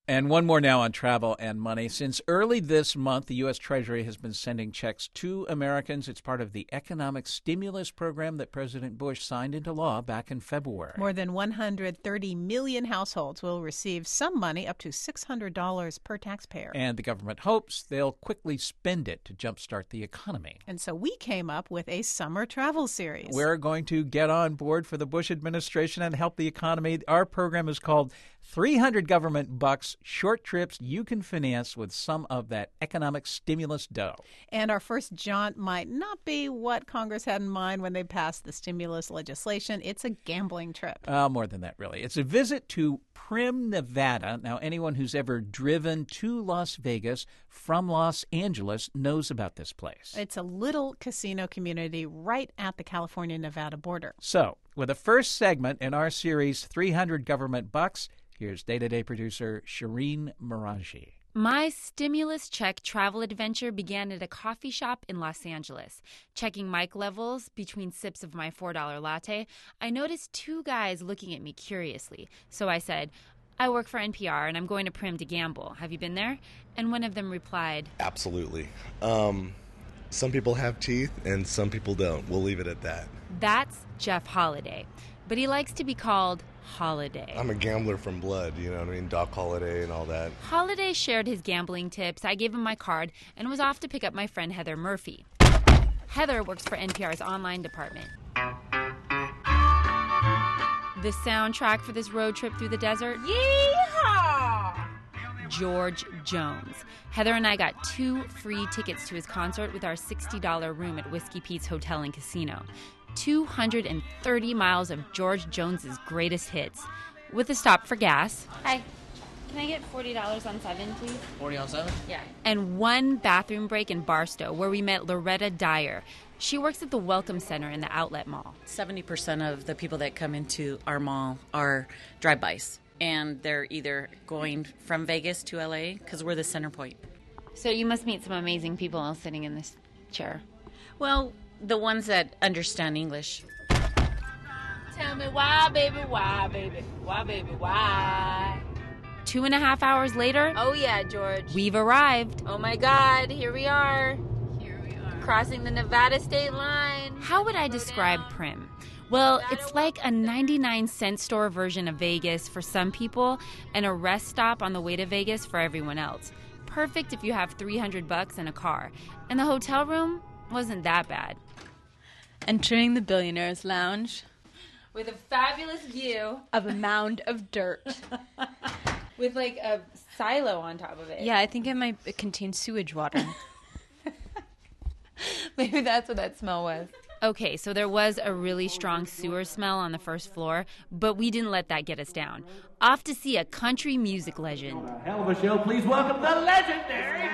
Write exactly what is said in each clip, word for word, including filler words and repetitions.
And one more now on travel and money. Since early this month, the U S. Treasury has been sending checks to Americans. It's part of the economic stimulus program that President Bush signed into law back in February. More than one hundred thirty million households will receive some money, up to six hundred dollars per taxpayer. And the government hopes they'll quickly spend it to jumpstart the economy. And so we came up with a summer travel series. We're going to get on board for the Bush administration and help the economy. Our program is called three hundred Government Bucks, short trips you can finance with some of that economic stimulus dough. And our first jaunt might not be what Congress had in mind when they passed the stimulus legislation. It's a gambling trip. Uh, more than that, really. It's a visit to Primm, Nevada. Now, anyone who's ever driven to Las Vegas from Los Angeles knows about this place. It's a little casino community right at the California-Nevada border. So, with the first segment in our series, three hundred Government Bucks, here's day-to-day producer Shireen Meraji. My stimulus check travel adventure began at a coffee shop in Los Angeles. Checking mic levels between sips of my four dollar latte, I noticed two guys looking at me curiously. So I said, I work for N P R and I'm going to Primm to gamble. Have you been there? And one of them replied, Absolutely. Um, some people have teeth and some people don't. We'll leave it at that. That's Jeff Holiday, but he likes to be called Holiday. I'm a gambler from blood, you know what I mean? Doc Holliday and all that. Holiday shared his gambling tips. I gave him my card and was off to pick up my friend Heather Murphy. Heather works for N P R's online department. The soundtrack for this road trip through the desert? Yeehaw! George Jones. Heather and I got two free tickets to his concert with our sixty dollar room at Whiskey Pete's Hotel and Casino. two hundred thirty miles of George Jones's greatest hits, with a stop for gas. Hi, can I get forty dollars on seven, please? forty on seven? Yeah. And one bathroom break in Barstow, where we met Loretta Dyer. She works at the Welcome Center in the Outlet Mall. seventy percent of the people that come into our mall are drive-bys, and they're either going from Vegas to L A, because we're the center point. So you must meet some amazing people sitting in this chair. Well, the ones that understand English. Tell me why, baby, why, baby, why, baby, why? Two and a half hours later. Oh, yeah, George. We've arrived. Oh, my God. Here we are. Here we are. Crossing the Nevada state line. How would I describe Primm? Well, it's like a ninety-nine cent store version of Vegas for some people and a rest stop on the way to Vegas for everyone else. Perfect if you have three hundred bucks and a car. And the hotel room wasn't that bad. Entering the Billionaire's Lounge with a fabulous view of a mound of dirt. With like a silo on top of it. Yeah, I think it might contain sewage water. Maybe that's what that smell was. Okay, so there was a really strong sewer smell on the first floor, but we didn't let that get us down. Off to see a country music legend. Hell of a show. Please welcome the legendary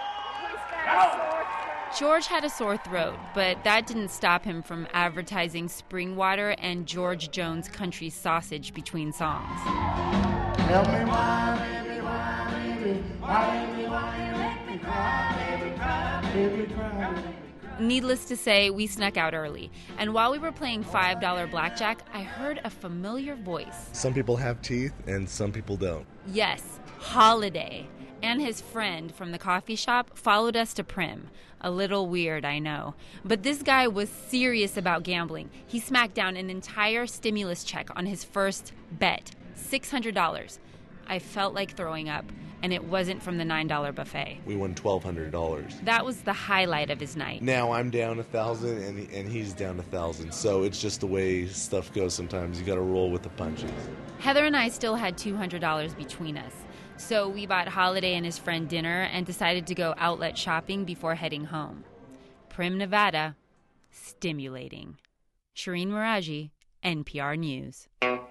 George had a sore throat, but that didn't stop him from advertising spring water and George Jones country sausage between songs. Tell me why, baby, why, baby, why, baby, why you make me cry, baby, cry, baby, cry. Needless to say, we snuck out early. And while we were playing five dollar blackjack, I heard a familiar voice. Some people have teeth and some people don't. Yes, Holiday and his friend from the coffee shop followed us to Primm. A little weird, I know. But this guy was serious about gambling. He smacked down an entire stimulus check on his first bet, six hundred dollars. I felt like throwing up, and it wasn't from the nine dollar buffet. We won twelve hundred dollars. That was the highlight of his night. Now I'm down a thousand dollars and, and he's down a thousand dollars. So it's just the way stuff goes sometimes. You got to roll with the punches. Heather and I still had two hundred dollars between us. So we bought Holiday and his friend dinner and decided to go outlet shopping before heading home. Primm, Nevada, stimulating. Shireen Meraji, N P R News.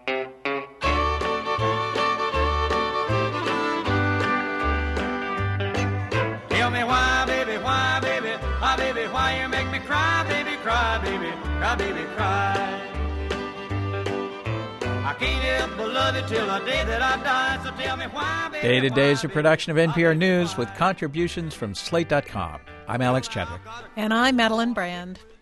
Tell me why, baby, why, baby, why, baby, why you make me cry, baby, cry, baby, cry, baby, cry. I can't help but love you till the day that I die, so tell me why, baby. Day to Day is a production of N P R News with contributions from Slate dot com. I'm Alex Chadwick. And I'm Madeline Brand.